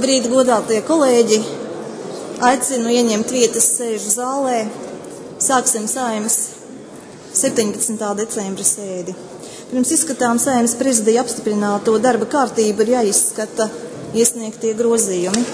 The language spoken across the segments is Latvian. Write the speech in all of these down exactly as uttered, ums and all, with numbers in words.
Labrīt, godātie kolēģi! Aicinu ieņemt vietas sēžu zālē. Sāksim Saeimas septiņpadsmitā decembra sēdi. Pirms izskatām Saeimas prezidija apstiprināto darba kārtību ir jāizskata iesniegtie grozījumi.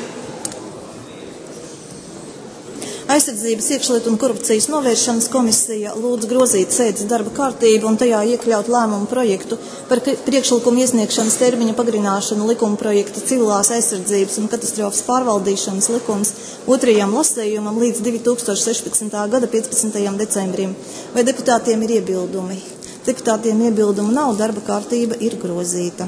Aizsardzības, iekšlietu un korupcijas novēršanas komisija lūdz grozīt sēdes darba kārtību un tajā iekļaut lēmumu projektu par priekšlikumu iesniegšanas termiņa pagarināšanu likuma projekta civilās aizsardzības un katastrofas pārvaldīšanas likums otrajam lasējumam līdz divi tūkstoši sešpadsmitā gada piecpadsmitajam decembrim. Vai deputātiem ir iebildumi? Deputātiem iebildumu nav, darba kārtība ir grozīta.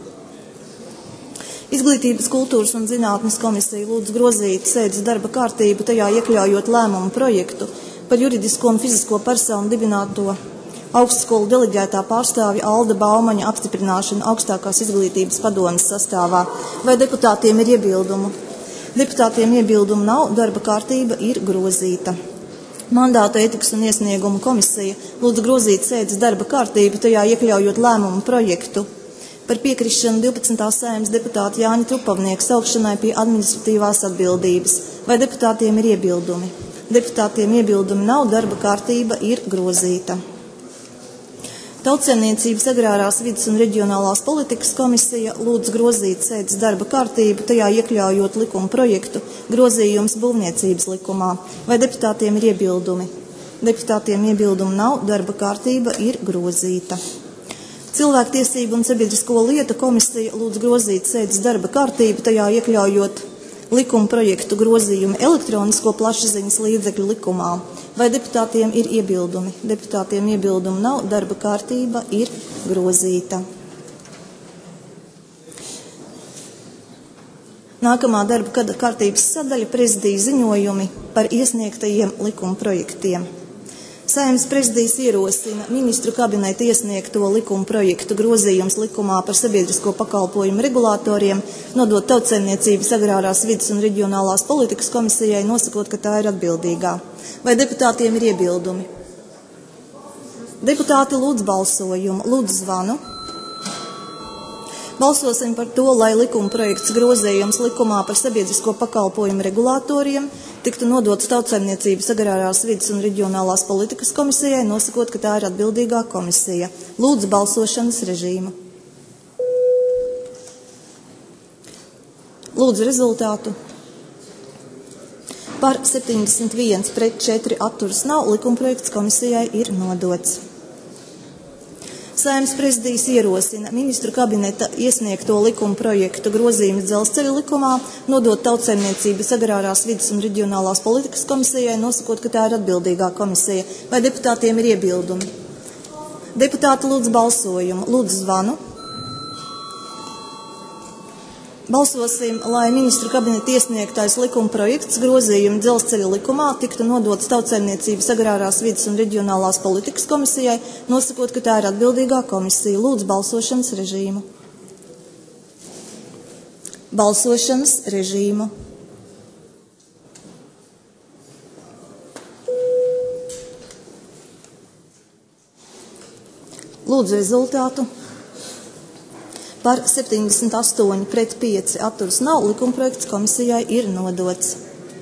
Izglītības, kultūras un zinātnes komisija lūdz grozīt sēdes darba kārtību, tajā iekļaujot lēmumu projektu par juridisko un fizisko personu dibināto augstskolu deleģētā pārstāvja Alda Baumaņa apstiprināšanu augstākās izglītības padomes sastāvā. Vai deputātiem ir iebildumu? Deputātiem iebildumu nav, darba kārtība ir grozīta. Mandāta ētikas un iesniegumu komisija lūdz grozīt sēdes darba kārtību, tajā iekļaujot lēmumu projektu par piekrišanu divpadsmitā Saeimas deputāta Jāņa Trupavnieka saukšanai pie administratīvās atbildības. Vai deputātiem ir iebildumi? Deputātiem iebildumi nav, darba kārtība ir grozīta. Tautsaimniecības, agrārās vides un reģionālās politikas komisija lūdz grozīt sēdes darba kārtību, tajā iekļaujot likuma projektu grozījums būvniecības likumā. Vai deputātiem ir iebildumi? Deputātiem iebildumu nav, darba kārtība ir grozīta. Cilvēktiesību un sabiedrisko lietu komisija lūdz grozīt sēdes darba kārtību, tajā iekļaujot likuma projektu grozījumu elektronisko plašsaziņas līdzekļu likumā. Vai deputātiem ir iebildumi? Deputātiem iebildumu nav, darba kārtība ir grozīta. Nākamā darba kārtības sadaļa – prezidija ziņojumi par iesniegtajiem likuma projektiem. Saeimas prezidijs ierosina ministru kabineta iesniegto likuma projektu grozījums likumā par sabiedrisko pakalpojumu regulātoriem, nodot Tautsaimniecības, agrārās vides un reģionālās politikas komisijai, nosakot, ka tā ir atbildīgā. Vai deputātiem ir iebildumi? Deputāti lūdz balsojumu. Lūdzu zvanu. Balsosim par to, lai likuma projekts grozījums likumā par sabiedrisko pakalpojumu regulātoriem tiktu nodots Tautsaimniecības, agrārās vides un reģionālās politikas komisijai, nosakot, ka tā ir atbildīgā komisija. Lūdzu balsošanas režīmu. Lūdzu rezultātu. Par septiņdesmit viens pret četri atturas nav, likuma projekts komisijai ir nodots. Saeimas prezidijs ierosina ministru kabineta iesniegto likuma projektu grozījumus dzelzceļa likumā, nodot Tautsaimniecības, agrārās vides un reģionālās politikas komisijai, nosakot, ka tā ir atbildīgā komisija. Vai deputātiem ir iebildumi? Deputāti lūdz balsojumu. Lūdzu zvanu. Balsosim, lai ministru kabineta iesniegtais likuma projekts grozījumi dzelzceļa likumā tiktu nodots Tautsaimniecības, agrārās vides un reģionālās politikas komisijai, nosakot, ka tā ir atbildīgā komisija. Lūdzu balsošanas režīmu. Balsošanas režīmu. Lūdzu rezultātu. Par septiņdesmit astoņi pret pieci atturas nav, likuma projekts komisijai ir nodots.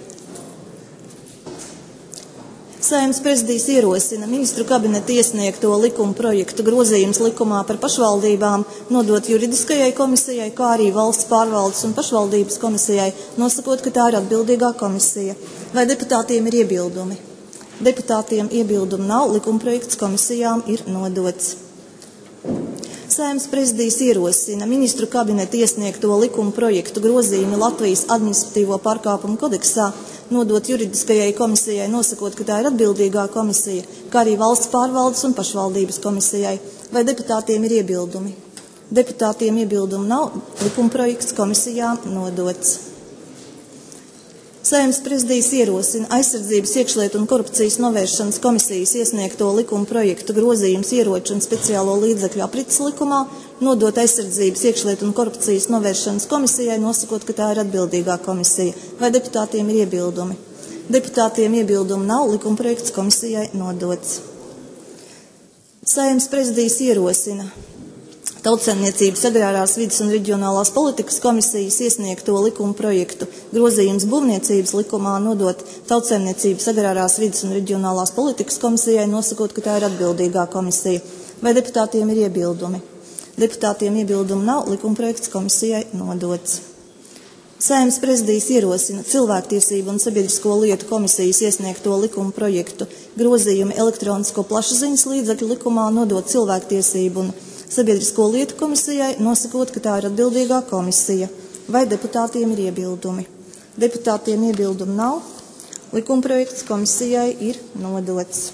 Saeimas prezidijs ierosina ministru kabineta iesniegto likuma projektu grozījums likumā par pašvaldībām nodot juridiskajai komisijai, kā arī valsts pārvaldes un pašvaldības komisijai, nosakot, ka tā ir atbildīgā komisija. Vai deputātiem ir iebildumi? Deputātiem iebildumu nav, likuma projekts komisijām ir nodots. Saeimas prezidijs ierosina ministru kabineta iesniegto likuma projektu grozījumu Latvijas administratīvo pārkāpumu kodeksā, nodot juridiskajai komisijai, nosakot, ka tā ir atbildīgā komisija, kā arī valsts pārvaldes un pašvaldības komisijai. Vai deputātiem ir iebildumi? Deputātiem iebildumu nav, likuma projekts komisijām nodots. Saeimas prezidijs ierosina aizsardzības, iekšlietu un korupcijas novēršanas komisijas iesniegto likuma projektu grozījums ieroču un speciālo līdzekļu aprits likumā, nodot aizsardzības, iekšlietu un korupcijas novēršanas komisijai, nosakot, ka tā ir atbildīgā komisija. Vai deputātiem ir iebildumi? Deputātiem iebildumu nav, likuma projekts komisijai nodots. Saeimas prezidijs ierosina Tautsaimniecības, agrārās vides un reģionālās politikas komisijas iesniegto likuma projektu grozījums būvniecības likumā nodot Tautsaimniecības, agrārās vides un reģionālās politikas komisijai, nosakot, ka tā ir atbildīgā komisija. Vai deputātiem ir iebildumi? Deputātiem iebildumu nav, likuma projekts komisijai nodots. Saeimas prezidijs ierosina Cilvēktiesību un sabiedrisko lietu komisijas iesniegto likuma projektu grozījumu elektronisko plašsaziņas līdzekļu likumā nodot Cilvēktiesību un sabiedrisko lietu komisijai, nosakot, ka tā ir atbildīgā komisija. Vai deputātiem ir iebildumi? Deputātiem iebildumu nav. Likuma projekts komisijai ir nodots.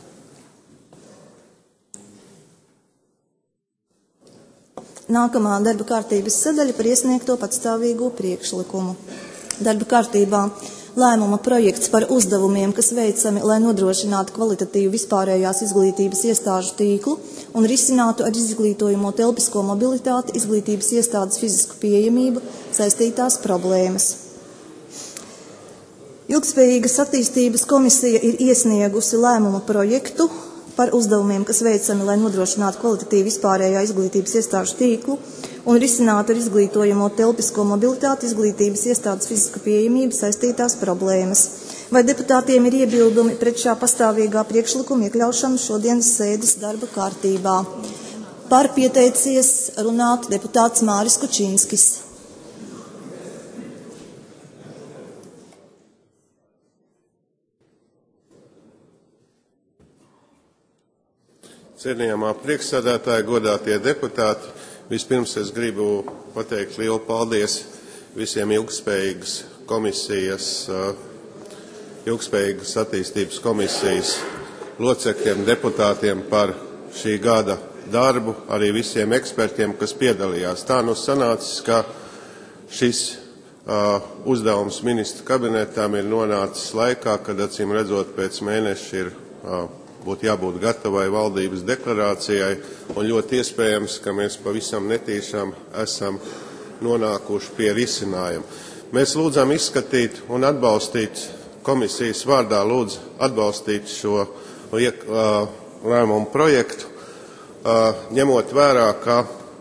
Nākamā darba kārtības sadaļa par iesniegto patstāvīgo priekšlikumu. Darba kārtībā lēmuma projekts par uzdevumiem, kas veicami, lai nodrošinātu kvalitatīvu vispārējās izglītības iestāžu tīklu un risinātu ar izglītojumu telpisko mobilitāti, izglītības iestādes fizisku pieejamību saistītās problēmas. Ilgtspējīgas attīstības komisija ir iesniegusi lēmuma projektu par uzdevumiem, kas veicami, lai nodrošinātu kvalitatīvu vispārējā izglītības iestāžu tīklu un risinātu ar izglītojumu telpisko mobilitāti, izglītības iestādes fizisku pieejamību saistītās problēmas. Vai deputātiem ir iebildumi pret šā pastāvīgā priekšlikuma iekļaušanu šodienas sēdes darba kārtībā? Par pieteicies runāt deputāts Māris Kučinskis. Cienījamā priekšsēdētāja, godātie deputāti, vispirms es gribu pateikt lielu paldies visiem ilgspējīgas komisijas, ilgspējīgas attīstības komisijas locekļiem, deputātiem par šī gada darbu, arī visiem ekspertiem, kas piedalījās. Tā nu sanācis, ka šis uh, uzdevums ministru kabinetām ir nonācis laikā, kad acīm redzot pēc mēneša ir uh, būtu jābūt gatavai valdības deklarācijai, un ļoti iespējams, ka mēs pavisam netīšām esam nonākuši pie risinājuma. Mēs lūdzam izskatīt un atbalstīt komisijas vārdā, lūdzu atbalstīt šo liek, uh, lēmumu projektu, uh, ņemot vērā, ka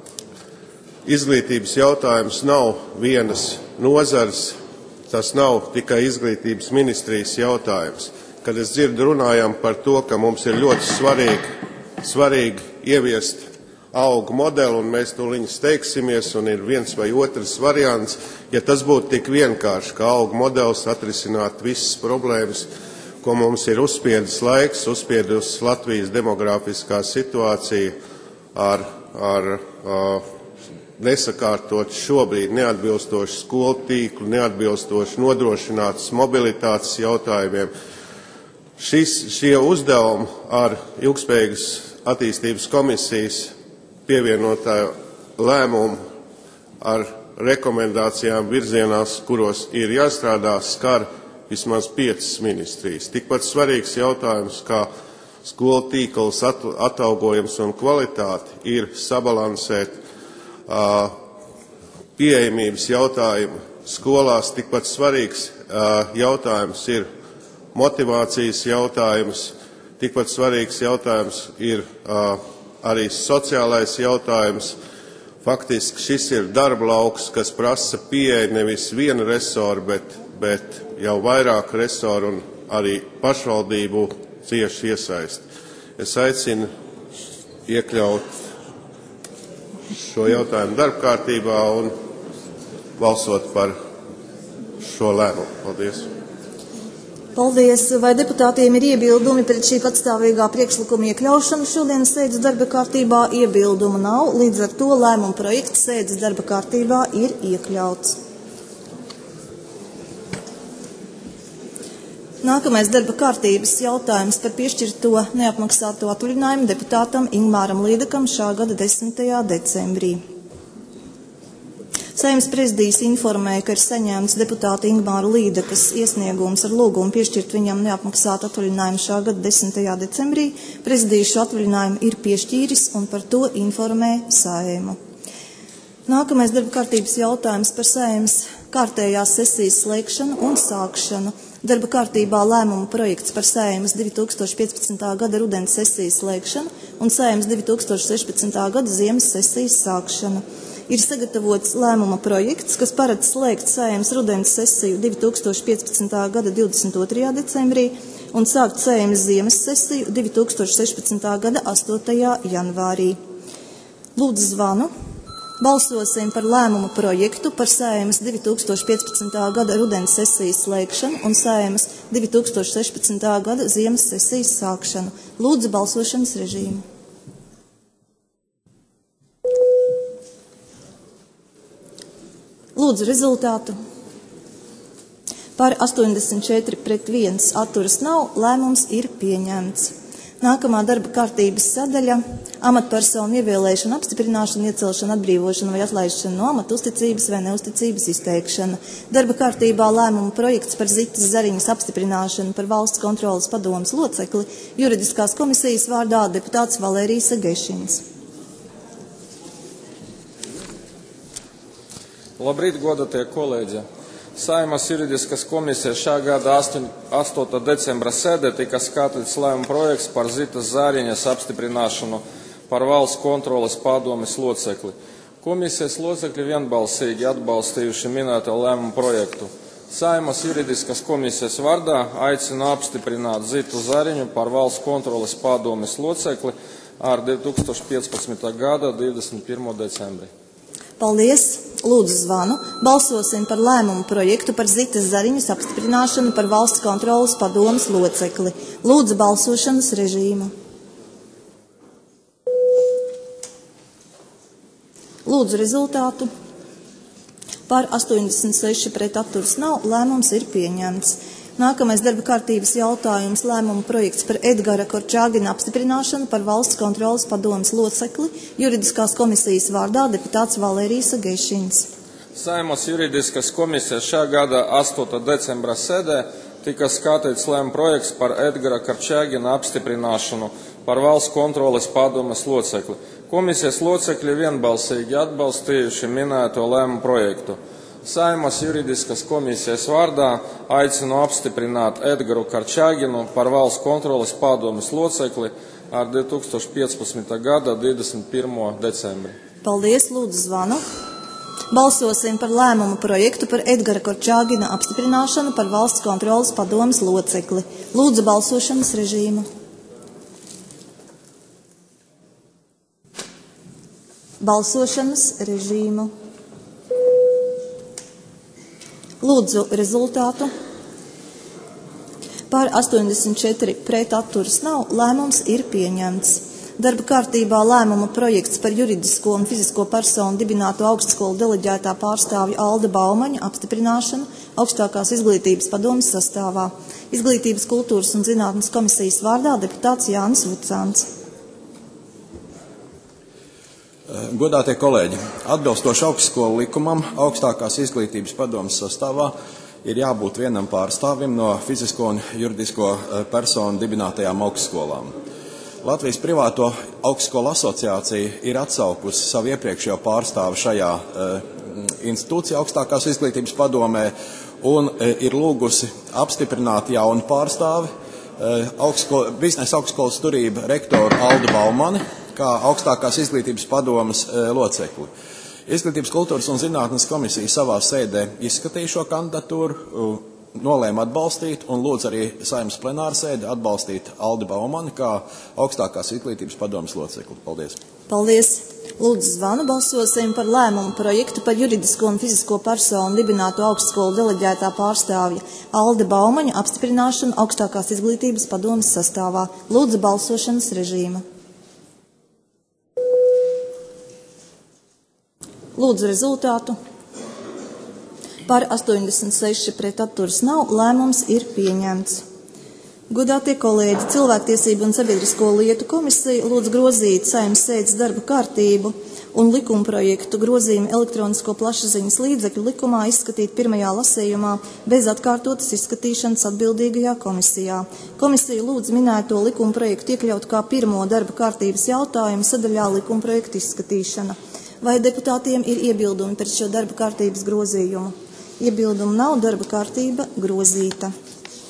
izglītības jautājums nav vienas nozars, tas nav tikai izglītības ministrijas jautājums. Kad es dzirdu runājam par to, ka mums ir ļoti svarīgi, svarīgi ieviest augu modeli, un mēs tūlīt steigsimies, un ir viens vai otrs variants, ja tas būtu tik vienkārši, ka augu modelis atrisināt visas problēmas, ko mums ir uzspiedis laiks, uzspiedus Latvijas demografiskā situācija ar, ar uh, nesakārtot šobrīd neatbilstošu skolu tīklu, neatbilstošu nodrošinātas mobilitātes jautājumiem. Šis, šie uzdevumi ar ilgspējīgas attīstības komisijas pievienotā lēmumu ar rekomendācijām virzienās, kuros ir jāstrādā, skar vismaz piecas ministrijas. Tikpat svarīgs jautājums, kā skolu tīkls atalgojums un kvalitāte, ir sabalansēt uh, pieejamības jautājumu skolās. Tikpat svarīgs uh, jautājums ir motivācijas jautājums, tikpat svarīgs jautājums ir uh, arī sociālais jautājums. Faktiski šis ir darba lauks, kas prasa pieeja nevis viena resora, bet, bet jau vairāk resoru un arī pašvaldību cieši iesaist. Es aicinu iekļaut šo jautājumu darba kārtībā un balsot par šo lēmumu. Paldies! Paldies. Vai deputātiem ir iebildumi pret šī patstāvīgā priekšlikuma iekļaušanu šodienas sēdes darba kārtībā? Iebildumu nav, līdz ar to lēmuma projekts sēdes darba kārtībā ir iekļauts. Nākamais darba kārtības jautājums par piešķirto neapmaksāto atvaļinājumu deputātam Ingmāram Līdakam šā gada desmitajā decembrī. Saeimas prezidijs informēja, ka ir saņēmts deputāta Ingmāra Līdakas iesniegums ar lūgumu piešķirt viņam neapmaksātu atvaļinājumu šā gada desmitajā decembrī. Prezidijs šo atvaļinājumu ir piešķīris un par to informē Saeimu. Nākamais darba kārtības jautājums par Saeimas kārtējās sesijas slēgšanu un sākšanu. Darba kārtībā lēmuma projekts par Saeimas divi tūkstoši piecpadsmitā gada rudens sesijas slēgšanu un Saeimas divi tūkstoši sešpadsmitā gada ziemas sesijas sākšanu. Ir sagatavots lēmuma projekts, kas paredz slēgt Saeimas rudens sesiju divi tūkstoši piecpadsmitā gada divdesmit otrajā decembrī un sākt Saeimas ziemas sesiju divi tūkstoši sešpadsmitā gada astotajā janvārī. Lūdzu zvanu. Balsosim par lēmuma projektu par Saeimas divi tūkstoši piecpadsmitā gada rudens sesijas slēgšanu un Saeimas divi tūkstoši sešpadsmitā gada ziemas sesijas sākšanu. Lūdzu balsošanas režīmu. Lūdzu rezultātu. Par astoņdesmit četri pret viens atturas nav, lēmums ir pieņemts. Nākamā darba kārtības sadaļa – amatpersonu ievēlēšana, apstiprināšana, iecelšana, atbrīvošana vai atlaišana no amata, uzticības vai neuzticības izteikšana. Darba kārtībā lēmuma projekts par Zitas Zariņas apstiprināšanu par valsts kontroles padomes locekli juridiskās komisijas vārdā deputāts Valērijas Gešins. Labrīt, godatie kolēģi! Saeimas juridiskas komisijas šā gada astotā decembra sēdē tika skatīts lēmuma projekts par Zitas Zariņas apstiprināšanu par valsts kontroles padomes locekli. Komisijas locekļi vienbalsīgi atbalstījuši minēto lēmumu projektu. Saeimas juridiskas komisijas vārdā aicinu apstiprināt Zitu Zariņu par valsts kontroles padomes locekli ar divi tūkstoši piecpadsmitā gada divdesmit pirmo decembri. Paldies! Lūdzu zvanu. Balsosim par lēmumu projektu par Zitas Zariņas apstiprināšanu par valsts kontroles padomes locekli. Lūdzu balsošanas režīmu. Lūdzu rezultātu. Par astoņdesmit seši pret atturas nav, lēmums ir pieņemts. Nākamais darba kārtības jautājums – lēmuma projekts par Edgara Korčāgina apstiprināšanu par valsts kontroles padomes locekli juridiskās komisijas vārdā deputāts Valērijas Gešins. Saeimas juridiskas komisijas šā gada astotā decembra sēdē tika skatīts lēmuma projekts par Edgara Korčāgina apstiprināšanu par valsts kontroles padomes locekli. Komisijas locekļi vienbalsīgi atbalstījuši minēto lēmumu projektu. Saeimas juridiskas komisijas vārdā aicinu apstiprināt Edgaru Korčāginu par valsts kontroles padomes locekli ar divi tūkstoši piecpadsmitā gada divdesmit pirmo decembri. Paldies, lūdzu zvanu. Balsosim par lēmumu projektu par Edgara Korčāgina apstiprināšanu par valsts kontroles padomes locekli. Lūdzu balsošanas režīmu. Balsošanas režīmu. Lūdzu rezultātu. Par astoņdesmit četri pret atturas nav, lēmums ir pieņemts. Darba kārtībā lēmuma projekts par juridisko un fizisko personu dibināto augstskolu deleģētā pārstāvja Alda Baumaņa apstiprināšanu augstākās izglītības padomes sastāvā. Izglītības, kultūras un zinātnes komisijas vārdā deputāts Jānis Vucāns. Godātie kolēģi, atbilstoši augstskolu likumam, augstākās izglītības padomes sastāvā ir jābūt vienam pārstāvim no fizisko un juridisko personu dibinātajām augstskolām. Latvijas privāto augstskolu asociācija ir atsaukusi savu iepriekšējo pārstāvu šajā institūcijā augstākās izglītības padomē un ir lūgusi apstiprināt jaunu pārstāvi augstskol, biznesa augstskolas turība rektoru Aldu Baumani kā augstākās izglītības padomes locekli. Izglītības, kultūras un zinātnes komisija savā sēdē izskatīja šo kandidatūru, nolēma atbalstīt un lūdz arī Saeimas plenāra sēde atbalstīt Aldi Baumani kā augstākās izglītības padomes locekli. Paldies! Paldies! Lūdzu zvanu. Balsosim par lēmumu projektu par juridisko un fizisko personu dibināto augstskolu deleģētā pārstāvja Aldi Baumaņa apstiprināšanu augstākās izglītības padomes sastāvā. Lūdzu balsošanas režīmu. Lūdzu rezultātu. Par astoņdesmit seši pret atturas nav, lēmums ir pieņemts. Godātie kolēģi, Cilvēktiesību un sabiedrisko lietu komisija lūdz grozīt Saeimas sēdes darba kārtību un likumprojektu grozījumu elektronisko plašsaziņas līdzekļu likumā izskatīt pirmajā lasījumā bez atkārtotas izskatīšanas atbildīgajā komisijā. Komisija lūdz minēto likumprojektu iekļaut kā pirmo darba kārtības jautājumu sadaļā likumprojektu izskatīšana. Vai deputātiem ir iebildumi pret šo darba kārtības grozījumu? Iebildumu nav, darba kārtība grozīta.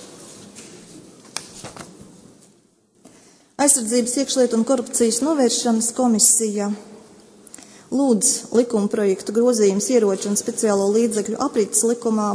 Aizsardzības, iekšlietu un korupcijas novēršanas komisija lūdz likuma projektu grozījums ieroču un speciālo līdzekļu aprits likumā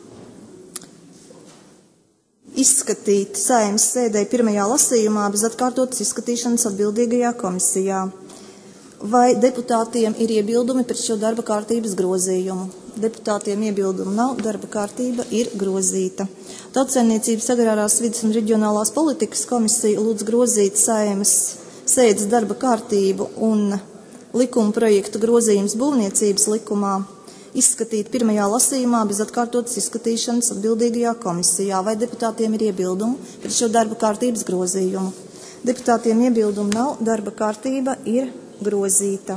izskatīt Saeimas sēdē pirmajā lasījumā bez atkārtotas izskatīšanas atbildīgajā komisijā. Vai deputātiem ir iebildumi pret šo darba kārtības grozījumu? Deputātiem iebildumu nav, darba kārtība ir grozīta. Tautsaimniecības, agrārās vides un reģionālās politikas komisija lūdz grozīt Saeimas sēdes darba kārtību un likuma projektu grozījums būvniecības likumā izskatīt pirmajā lasījumā bez atkārtotas izskatīšanas atbildīgajā komisijā. Vai deputātiem ir iebildumi pret šo darba kārtības grozījumu? Deputātiem iebildumu nav, darba kārtība ir grozīta.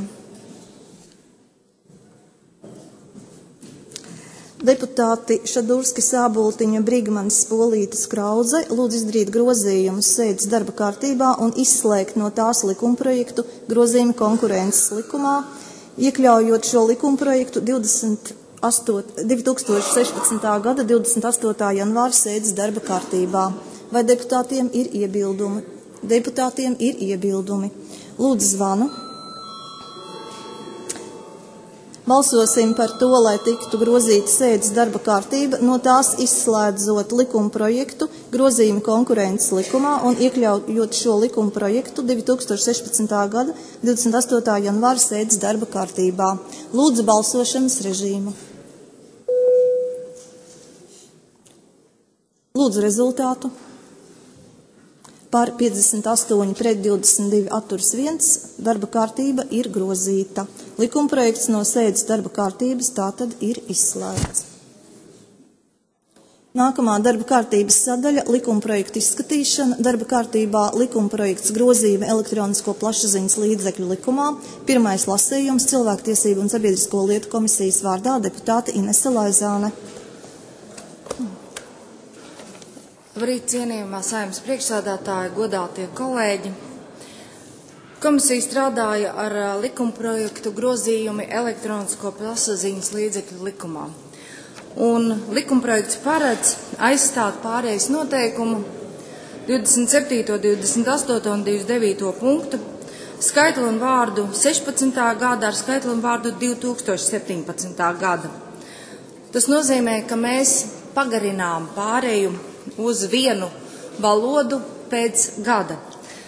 Deputāti Šadurski, Sāboltiņa, Brigmanis, Spolītis, Krauze lūdz izdarīt grozījumus sēdes darba kārtībā un izslēgt no tās likumprojektu grozījumu konkurences likumā, iekļaujot šo likumprojektu divdesmit astotajā, divi tūkstoši sešpadsmitā gada divdesmit astotā janvāra sēdes darba kārtībā. Vai deputātiem ir iebildumi? Deputātiem ir iebildumi. Lūdzu zvanu. Balsosim par to, lai tiktu grozīta sēdes darba kārtība, no tās izslēdzot likuma projektu grozījumu konkurences likumā un iekļaujot šo likuma projektu divi tūkstoši sešpadsmitā gada divdesmit astotā janvāra sēdes darba kārtībā. Lūdzu balsošanas režīmu. Lūdzu rezultātu. Par piecdesmit astoņi pret divdesmit divi atturs viens, darba kārtība ir grozīta. Likumprojekts no sēdes darba kārtības tātad ir izslēgts. Nākamā darba kārtības sadaļa – likumprojektu izskatīšana. Darba kārtībā likumprojekts grozījuma elektronisko plašsaziņas līdzekļu likumā. Pirmais lasījums Cilvēktiesību un sabiedrisko lietu komisijas vārdā deputāte Inese Laizāne. Labrīt, cienījamā Saeimas priekšsēdētāja, godātie kolēģi. Komisija strādāja ar likumprojektu grozījumi elektronisko plašsaziņas līdzekļu likumā. Un likumprojekts paredz aizstāt pārējais noteikumu divdesmit septīto, divdesmit astoto un divdesmit devīto punktu skaitli un vārdu sešpadsmitā gada ar skaitli un vārdu divi tūkstoši septiņpadsmitā gada. Tas nozīmē, ka mēs pagarinām pārēju uz vienu valodu pēc gada.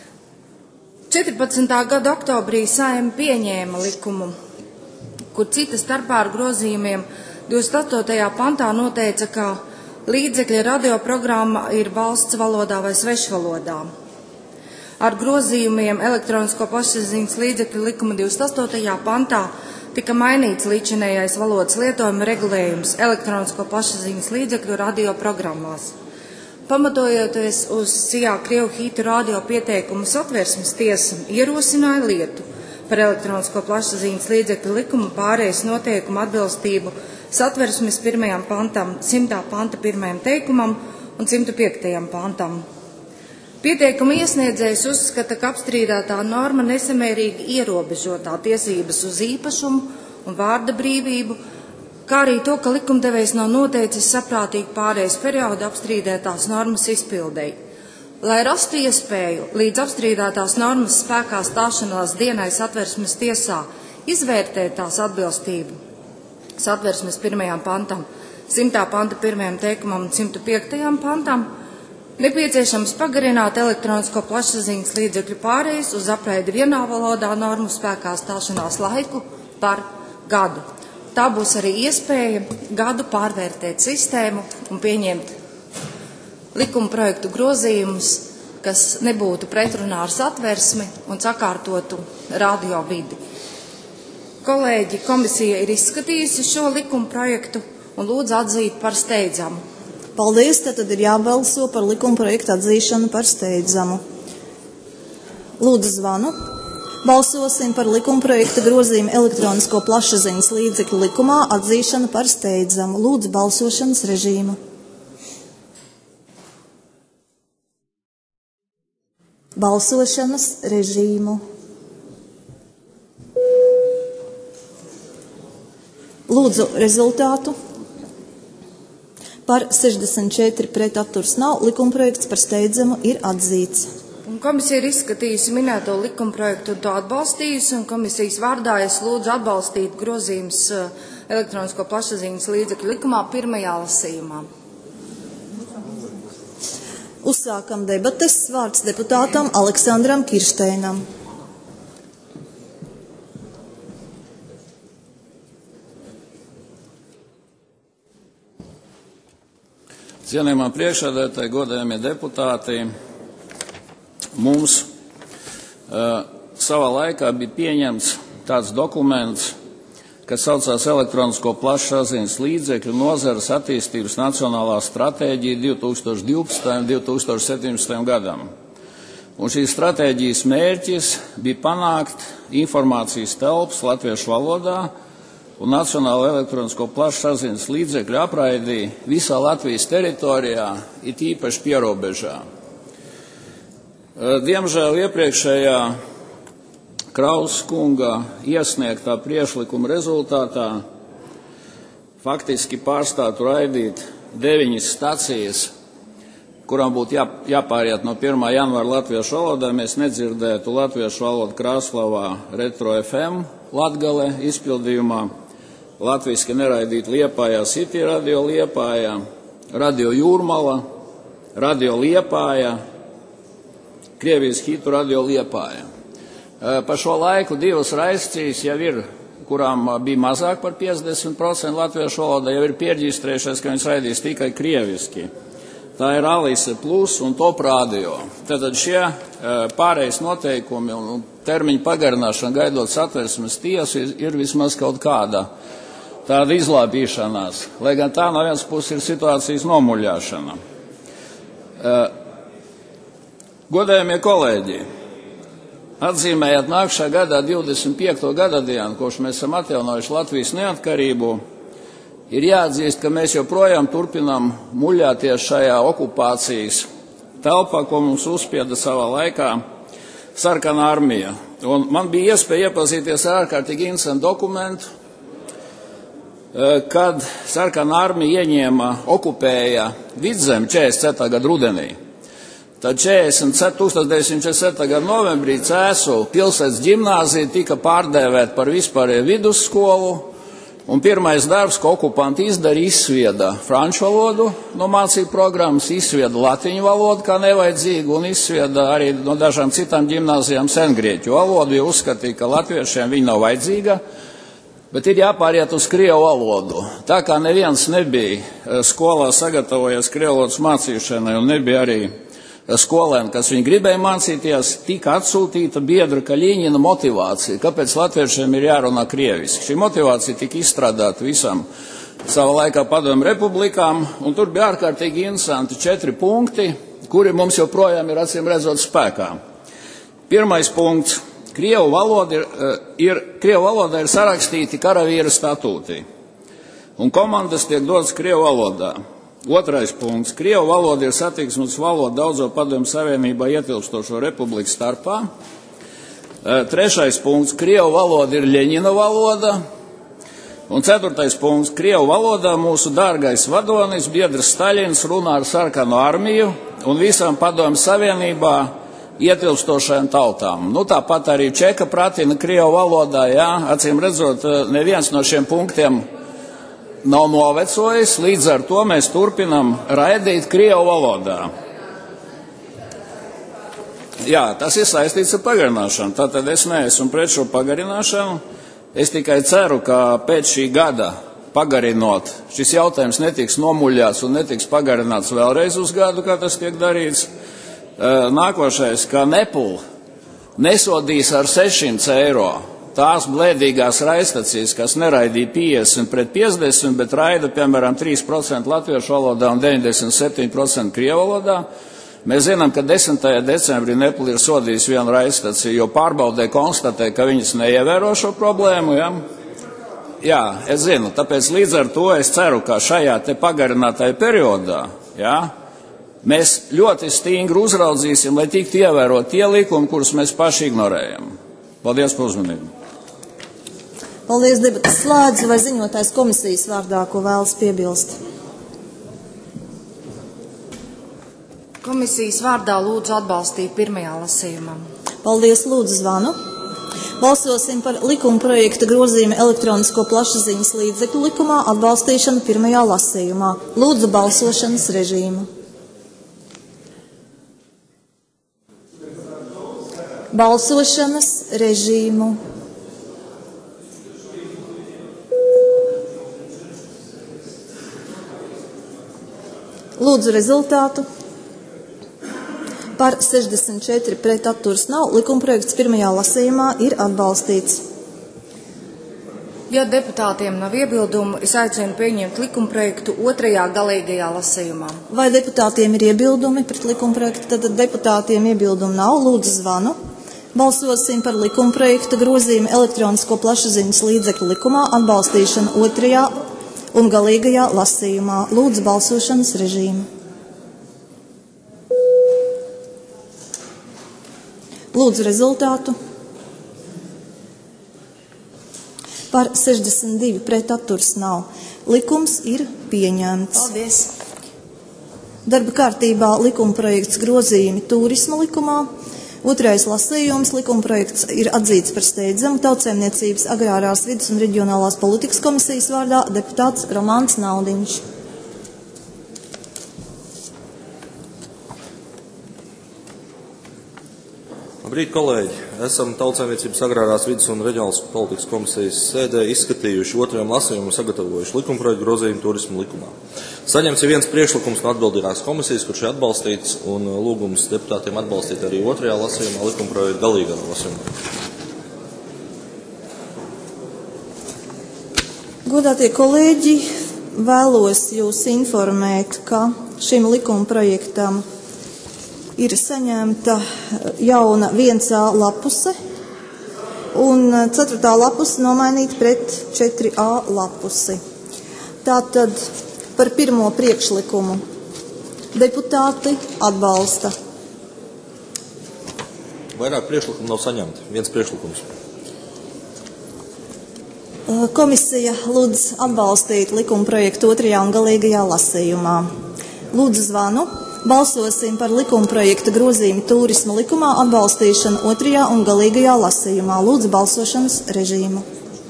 četrpadsmitā gada oktobrī Saeima pieņēma likumu, kur cita starpā ar grozījumiem divdesmit astotajā pantā noteica, ka līdzekļa radioprogramma ir valsts valodā vai svešvalodā. Ar grozījumiem elektronisko plašsaziņas līdzekļu likuma divdesmit astotajā pantā tika mainīts līdzinējais valodas lietojuma regulējums elektronisko plašsaziņas līdzekļu radioprogrammās. Pamatojoties uz Sijā Krievu hītu radio pieteikumu Satversmes tiesa ierosināja lietu par elektronisko plašsaziņas līdzekļu likuma pārējais noteikumu atbilstību Satversmes pirmajam pantam, simtā panta pirmajam teikumam un simt piektajam pantam. Pieteikuma iesniedzējs uzskata, ka apstrīdētā norma nesamērīgi ierobežotā tiesības uz īpašumu un vārda brīvību, kā arī to, ka likumdevējs nav noteicis saprātīgu pārējais periodu apstrīdētās normas izpildei. Lai rastu iespēju līdz apstrīdētās normas spēkā stāšanās dienai Satversmes tiesā izvērtēt tās atbilstību Satversmes pirmajam pantam, simtā panta pirmajam teikumam un simt piektajam pantam, nepieciešams pagarināt elektronisko plašsaziņas līdzekļu pārējais uz apraidi vienā valodā normu spēkā stāšanās laiku par gadu. Tā būs arī iespēja gadu pārvērtēt sistēmu un pieņemt likuma projektu grozījumus, kas nebūtu pretrunā ar Satversmi un sakārtotu radio vidi. Kolēģi, komisija ir izskatījusi šo likuma projektu un lūdzu atzīt par steidzamu. Paldies, tad ir jābalso par likuma projektu atzīšanu par steidzamu. Lūdzu zvanu. Balsosim par likumprojekta grozījumu elektronisko plašsaziņas līdzekļu likumā atzīšanu par steidzamu. Lūdzu balsošanas režīmu. Balsošanas režīmu. Lūdzu rezultātu. Par sešdesmit četri pret atturs nav. Likumprojekts par steidzamu ir atzīts. Un Komisija ir izskatījusi minēto likumprojektu un to atbalstījusi, un komisijas vārdā es lūdzu atbalstīt grozījums elektronisko plašsaziņas līdzekļu likumā pirmajā lasījumā. Uzsākam debates. Vārds deputātam Aleksandram Kiršteinam. Cienījamā priekšsēdētāji, godējamie deputāti, mums uh, savā laikā bija pieņemts tāds dokuments, kas saucās Elektronisko plašsaziņas līdzekļu nozares attīstības nacionālā stratēģija divi tūkstoši divpadsmitajam līdz divi tūkstoši septiņdesmitajam gadam. Un šīs stratēģijas mērķis bija panākt informācijas telpas latviešu valodā un nacionālo elektronisko plašsaziņas līdzekļu apraidi visā Latvijas teritorijā, it īpaši pierobežā. Diemžēl iepriekšējā Kraus kunga iesniegtā priekšlikuma rezultātā faktiski pārstātu raidīt deviņas stacijas, kurām būtu jā, jāpāriet no pirmā janvāra latviešu valodā. Mēs nedzirdētu latviešu valodu Krāslavā Retro F M Latgale izpildījumā, latviski neraidīt Liepājā City radio Liepājā, radio Jūrmala, radio Liepājā, Krievijas hitu radio Liepājā. Pa šo laiku divas raidstacijas jau ir, kurām bija mazāk par piecdesmit procenti latviešu valodā, jau ir pierģistrējušies, ka viņas raidīs tikai krieviski. Tā ir Alise Plus un Top Radio. Tātad šie pārējais noteikumi un termiņu pagarināšana gaidot Satversmes tiesu ir vismaz kaut kāda tāda izlāpīšanās, lai gan tā no vienas puses ir situācijas nomuļāšana. Godējamie kolēģi, atzīmējot nākšā gadā divdesmit piekto gada dienu, kopš mēs esam atjaunojuši Latvijas neatkarību, ir jāatzīst, ka mēs joprojām turpinām muļāties šajā okupācijas telpā, ko mums uzspieda savā laikā sarkanā armija. Un man bija iespēja iepazīties ar ārkārtīgi interesantu dokumentu, kad sarkanā armija ieņēma, okupēja Vidzemi četrdesmit ceturtā gada rudenī. Tad tūkstoš deviņsimt četrdesmit septītā gada novembrī Cēsu pilsētas ģimnāzija tika pārdēvēta par vispārēju vidusskolu, un pirmais darbs, ko okupanti izdarīja, izsvieda franču valodu no mācību programmas, izsvieda latiņu valodu kā nevajadzīgu un izsvieda arī no dažām citām ģimnāzijām sengrieķu valodu, jo uzskatīja, ka latviešiem viņa nav vajadzīga, bet ir jāpāriet uz krievu valodu. Tā kā neviens nebija skolā sagatavojies krievu valodas mācīšanai un nebija arī skolēni, kas viņi gribēja mācīties, tika atsūtīta Biedra Kaļiņina motivācija, kāpēc latviešiem ir jārunā krieviski. Šī motivācija tika izstrādāta visam savā laikā padomju republikām, un tur bija ārkārtīgi interesanti četri punkti, kuri mums joprojām ir acīm redzot spēkā. Pirmais punkts. Krievu valoda ir, ir, Krievu valodā ir sarakstīti karavīra statūti, un komandas tiek dotas Krievu valodā. Otrais punkts. Krievu valoda ir satiksmes valoda daudzo padomju savienībā ietilpstošo republiku starpā. Trešais punkts. Krievu valoda ir Ļeņina valoda. Un ceturtais punkts. Krievu valodā mūsu dārgais vadonis Biedrs Staļins runā ar sarkano armiju un visām padomju savienībā ietilpstošajām tautām. Nu, tāpat arī čeka pratina Krievu valodā, jā, acīm redzot, neviens no šiem punktiem nav novecojis, līdz ar to mēs turpinam raidīt Krievu valodā. Jā, tas ir saistīts ar pagarināšanu, tātad es neesmu pret šo pagarināšanu, es tikai ceru, ka pēc šī gada pagarinot, šis jautājums netiks nomuļāts un netiks pagarināts vēlreiz uz gadu, kā tas tiek darīts. Nākošais, ka Nepul nesodīs ar sešsimt eiro tās blēdīgās raidstacijas, kas neraidīja piecdesmit pret piecdesmit, bet raida, piemēram, trīs procenti latviešu valodā un deviņdesmit septiņi procenti krievu valodā. Mēs zinām, ka desmitajā decembrī Nepul ir sodījis vienu raidstaciju, jo pārbaudē konstatē, ka viņas neievēro šo problēmu. Ja? Jā, es zinu, tāpēc līdz ar to es ceru, ka šajā te pagarinātajā periodā, ja, mēs ļoti stingri uzraudzīsim, lai tiktu ievērot tie likumi, kurus mēs paši ignorējam. Paldies par uzmanību. Paldies, debatas slēdz. Vai ziņotājs komisijas vārdā, ko vēlas piebilst? Komisijas vārdā lūdzu atbalstīt pirmajā lasījumā. Paldies, lūdzu zvanu. Balsosim par likuma projekta grozījumu elektronisko plašsaziņas līdzekļu likumā atbalstīšanu pirmajā lasījumā. Lūdzu balsošanas režīmu. Balsošanas režīmu. Lūdzu rezultātu. Par sešdesmit četri pret atturas nav. Likumprojekts pirmajā lasījumā ir atbalstīts. Ja deputātiem nav iebildumu, es aicinu pieņemt likumprojektu otrajā galīgajā lasījumā. Vai deputātiem ir iebildumi pret likumprojektu? Tad deputātiem iebildumu nav. Lūdzu zvanu. Balsosim par likumprojekta grozījumu elektronisko plašsaziņas līdzekļu likumā atbalstīšanu otrajā un galīgajā lasījumā. Lūdzu balsošanas režīmu. Lūdzu rezultātu. Par sešdesmit divi pret atturas nav. Likums ir pieņemts. Paldies. Darba kārtībā likumprojekts grozījumi turisma likumā. Otrais lasījums likumprojekts ir atzīts par steidzamu. Tautsaimniecības agrārās vides un reģionālās politikas komisijas vārdā deputāts Romāns Naudiņš. Labrīt, kolēģi! Esam Tautsaimniecības agrārās vides un reģionālās politikas komisijas sēdē izskatījuši otrajam lasījumam sagatavojuši likumprojektu grozījumu turismu likumā. Saņemts ir viens priekšlikums no atbildīgās komisijas, kurš ir atbalstīts, un lūgums deputātiem atbalstīt arī otrajā lasījumā likumprojektu galīgā lasījumā. Godātie kolēģi, vēlos jūs informēt, ka šim likumprojektam ir saņemta jauna viens A lapuse un ceturtā lapuse nomainīta pret četri A lapusi. Tātad par pirmo priekšlikumu deputāti atbalsta. Vairāk priekšlikumu nav saņemti. Viens priekšlikums. Komisija lūdz atbalstīt likumprojektu otrajā un galīgajā lasījumā. Lūdzu zvanu. Balsosim par likumprojekta grozījumu turisma likumā atbalstīšanu otrajā un galīgajā lasījumā. Lūdzu balsošanas režīmu.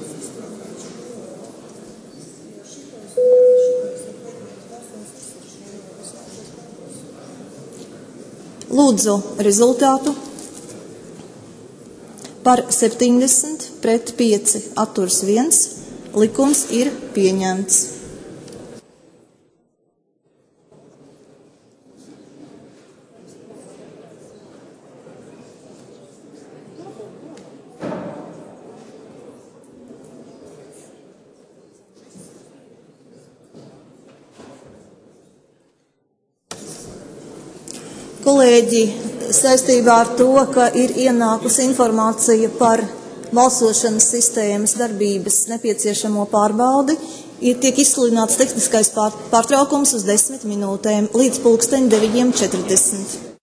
Lūdzu rezultātu. Par septiņdesmit pret pieci atturs viens. Likums ir pieņemts. Kolēģi, saistībā ar to, ka ir ienākusi informācija par balsošanas sistēmas darbības nepieciešamo pārbaudi, ir tiek izsludināts tehniskais pārtraukums uz desmit minūtēm līdz pulksteņa deviņiem četrdesmit.